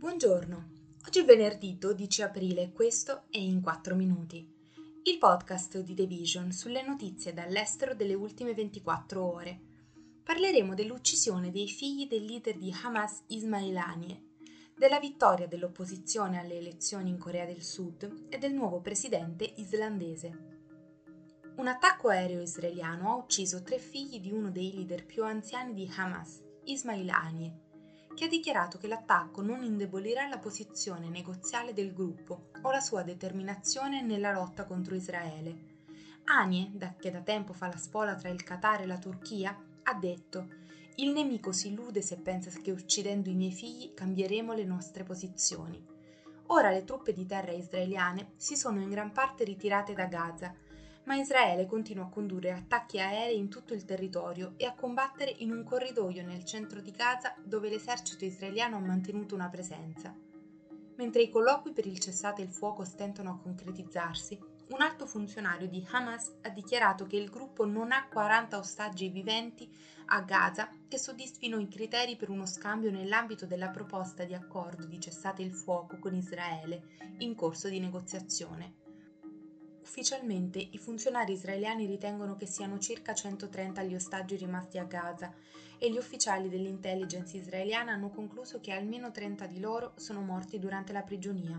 Buongiorno, oggi è venerdì 12 aprile e questo è In 4 Minuti, il podcast di The Vision sulle notizie dall'estero delle ultime 24 ore. Parleremo dell'uccisione dei figli del leader di Hamas Ismail Haniyeh, della vittoria dell'opposizione alle elezioni in Corea del Sud e del nuovo presidente islandese. Un attacco aereo israeliano ha ucciso 3 figli di uno dei leader più anziani di Hamas, Ismail Haniyeh, che ha dichiarato che l'attacco non indebolirà la posizione negoziale del gruppo o la sua determinazione nella lotta contro Israele. Haniyeh, che da tempo fa la spola tra il Qatar e la Turchia, ha detto: «Il nemico si illude se pensa che uccidendo i miei figli cambieremo le nostre posizioni». Ora le truppe di terra israeliane si sono in gran parte ritirate da Gaza, ma Israele continua a condurre attacchi aerei in tutto il territorio e a combattere in un corridoio nel centro di Gaza dove l'esercito israeliano ha mantenuto una presenza. Mentre i colloqui per il cessate il fuoco stentano a concretizzarsi, un alto funzionario di Hamas ha dichiarato che il gruppo non ha 40 ostaggi viventi a Gaza che soddisfino i criteri per uno scambio nell'ambito della proposta di accordo di cessate il fuoco con Israele in corso di negoziazione. Ufficialmente i funzionari israeliani ritengono che siano circa 130 gli ostaggi rimasti a Gaza e gli ufficiali dell'intelligence israeliana hanno concluso che almeno 30 di loro sono morti durante la prigionia.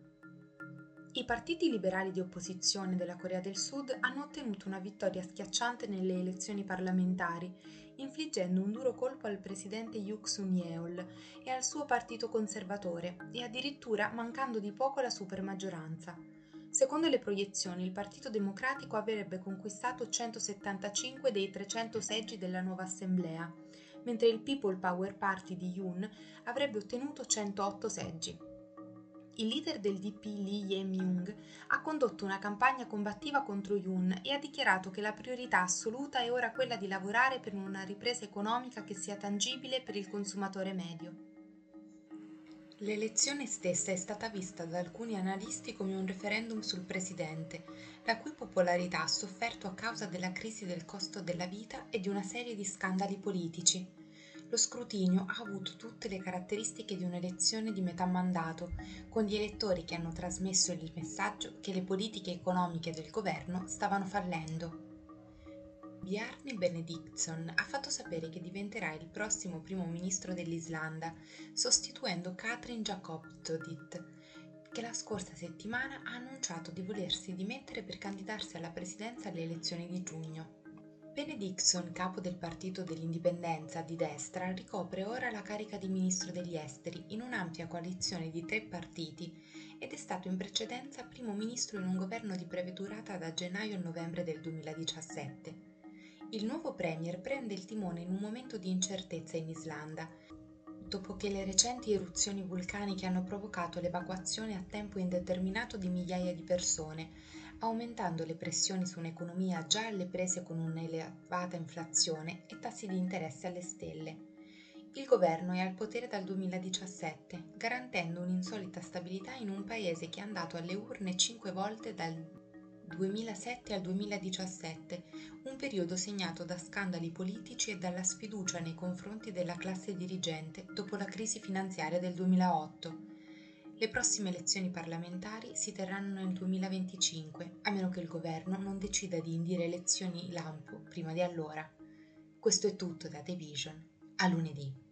I partiti liberali di opposizione della Corea del Sud hanno ottenuto una vittoria schiacciante nelle elezioni parlamentari, infliggendo un duro colpo al presidente Yoon Suk-yeol e al suo partito conservatore e addirittura mancando di poco la supermaggioranza. Secondo le proiezioni, il Partito Democratico avrebbe conquistato 175 dei 300 seggi della nuova assemblea, mentre il People Power Party di Yoon avrebbe ottenuto 108 seggi. Il leader del DP Lee Jae-myung ha condotto una campagna combattiva contro Yoon e ha dichiarato che la priorità assoluta è ora quella di lavorare per una ripresa economica che sia tangibile per il consumatore medio. L'elezione stessa è stata vista da alcuni analisti come un referendum sul presidente, la cui popolarità ha sofferto a causa della crisi del costo della vita e di una serie di scandali politici. Lo scrutinio ha avuto tutte le caratteristiche di un'elezione di metà mandato, con gli elettori che hanno trasmesso il messaggio che le politiche economiche del governo stavano fallendo. Bjarni Benediktsson ha fatto sapere che diventerà il prossimo primo ministro dell'Islanda, sostituendo Katrin Jakobsdóttir, che la scorsa settimana ha annunciato di volersi dimettere per candidarsi alla presidenza alle elezioni di giugno. Benediktsson, capo del Partito dell'Indipendenza di destra, ricopre ora la carica di ministro degli esteri in un'ampia coalizione di 3 partiti ed è stato in precedenza primo ministro in un governo di breve durata da gennaio a novembre del 2017. Il nuovo premier prende il timone in un momento di incertezza in Islanda, dopo che le recenti eruzioni vulcaniche hanno provocato l'evacuazione a tempo indeterminato di migliaia di persone, aumentando le pressioni su un'economia già alle prese con un'elevata inflazione e tassi di interesse alle stelle. Il governo è al potere dal 2017, garantendo un'insolita stabilità in un paese che è andato alle urne 5 volte dal 2007 al 2017, un periodo segnato da scandali politici e dalla sfiducia nei confronti della classe dirigente dopo la crisi finanziaria del 2008. Le prossime elezioni parlamentari si terranno nel 2025, a meno che il governo non decida di indire elezioni lampo prima di allora. Questo è tutto da The Vision. A lunedì.